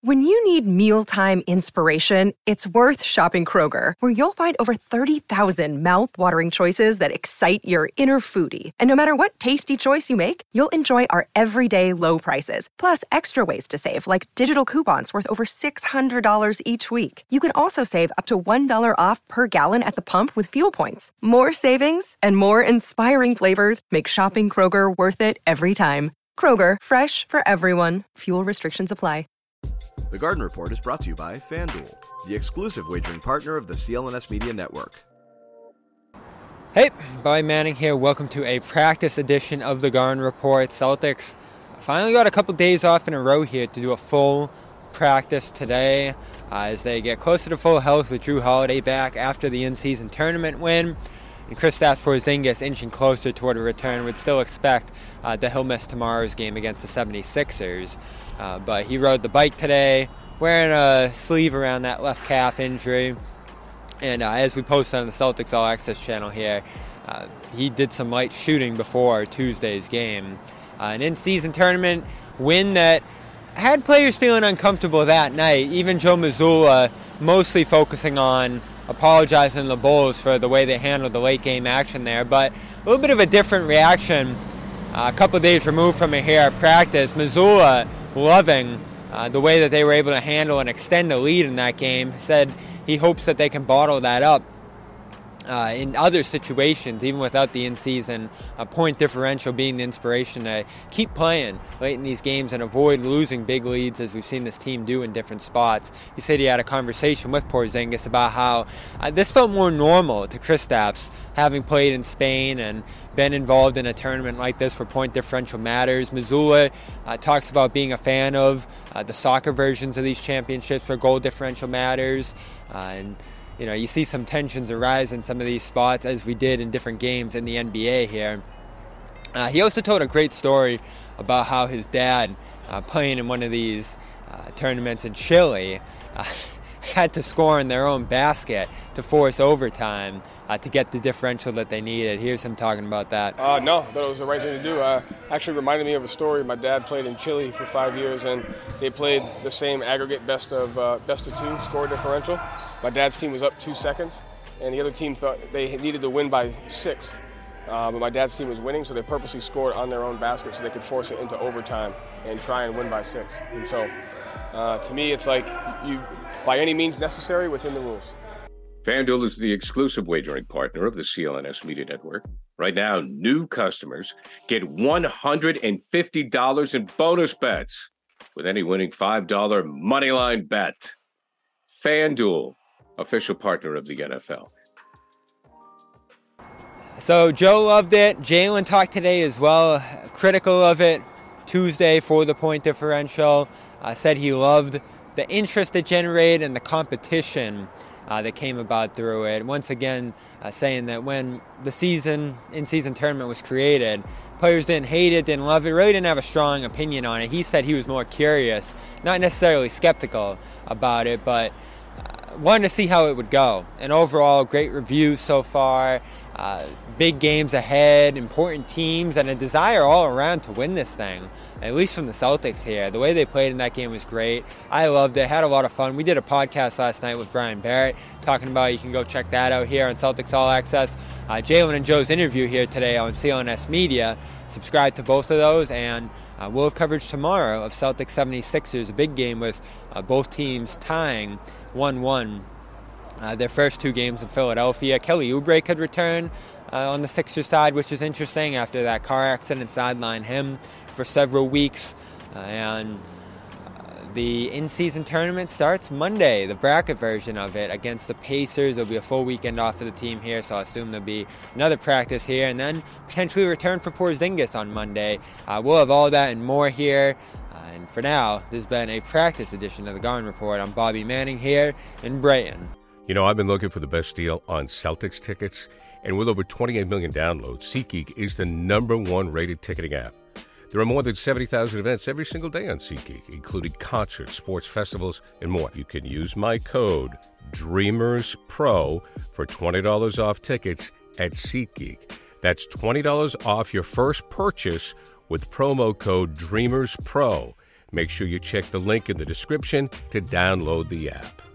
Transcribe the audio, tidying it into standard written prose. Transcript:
When you need mealtime inspiration, it's worth shopping Kroger, where you'll find over 30,000 mouth-watering choices that excite your inner foodie. And no matter what tasty choice you make, you'll enjoy our everyday low prices, plus extra ways to save, like digital coupons worth over $600 each week. You can also save up to $1 off per gallon at the pump with fuel points. More savings and more inspiring flavors make shopping Kroger worth it every time. Kroger, fresh for everyone. Fuel restrictions apply. The Garden Report is brought to you by FanDuel, the exclusive wagering partner of the CLNS Media Network. Hey, Bobby Manning here. Welcome to a practice edition of the Garden Report. Celtics finally got a couple days off in a row here to do a full practice today as they get closer to full health with Jrue Holiday back after the in-season tournament win. And Kristaps Porzingis inching closer toward a return. Would still expect that he'll miss tomorrow's game against the 76ers. But he rode the bike today, wearing a sleeve around that left calf injury. And as we posted on the Celtics All Access channel here, he did some light shooting before Tuesday's game. An in-season tournament win that had players feeling uncomfortable that night. Even Joe Mazzulla mostly focusing on apologizing to the Bulls for the way they handled the late game action there. But a little bit of a different reaction a couple of days removed from it here at practice. Mazzulla loving the way that they were able to handle and extend the lead in that game. Said he hopes that they can bottle that up in other situations, even without the in-season point differential being the inspiration to keep playing late in these games and avoid losing big leads as we've seen this team do in different spots. He said he had a conversation with Porzingis about how this felt more normal to Kristaps, having played in Spain and been involved in a tournament like this where point differential matters. Mazzulla talks about being a fan of the soccer versions of these championships where goal differential matters, and you know, you see some tensions arise in some of these spots, as we did in different games in the NBA here. He also told a great story about how his dad, playing in one of these tournaments in Chile, had to score in their own basket to force overtime to get the differential that they needed. Here's him talking about that. No, I thought it was the right thing to do. Actually reminded me of a story. My dad played in Chile for 5 years, and they played the same aggregate best of two score differential. My dad's team was up 2 seconds, and the other team thought they needed to win by 6. But my dad's team was winning, so they purposely scored on their own basket so they could force it into overtime and try and win by 6. And so, to me, it's like you, by any means necessary, within the rules. FanDuel is the exclusive wagering partner of the CLNS Media Network. Right now, new customers get $150 in bonus bets with any winning $5 moneyline bet. FanDuel, official partner of the NFL. So Joe loved it. Jalen talked today as well, critical of it Tuesday for the point differential. Said he loved the interest it generated and the competition that came about through it. Once again, saying that when the in-season tournament was created, players didn't hate it, didn't love it, really didn't have a strong opinion on it. He said he was more curious, not necessarily skeptical about it, but wanted to see how it would go. And overall, great reviews so far. Big games ahead, important teams, and a desire all around to win this thing, at least from the Celtics here. The way they played in that game was great. I loved it, had a lot of fun. We did a podcast last night with Brian Barrett talking about it. You can go check that out here on Celtics All Access. Jalen and Joe's interview here today on CLNS Media. Subscribe to both of those, and we'll have coverage tomorrow of Celtics 76ers, a big game with both teams tying 1-1. Their first 2 games in Philadelphia. Kelly Oubre could return on the Sixers side, which is interesting after that car accident sidelined him for several weeks. And the in-season tournament starts Monday, the bracket version of it, against the Pacers. There'll be a full weekend off for the team here, so I assume there'll be another practice here, and then potentially return for Porzingis on Monday. We'll have all that and more here. And for now, this has been a practice edition of the Garden Report. I'm Bobby Manning here in Brighton. You know, I've been looking for the best deal on Celtics tickets, and with over 28 million downloads, SeatGeek is the #1 rated ticketing app. There are more than 70,000 events every single day on SeatGeek, including concerts, sports festivals, and more. You can use my code DREAMERSPRO for $20 off tickets at SeatGeek. That's $20 off your first purchase with promo code DREAMERSPRO. Make sure you check the link in the description to download the app.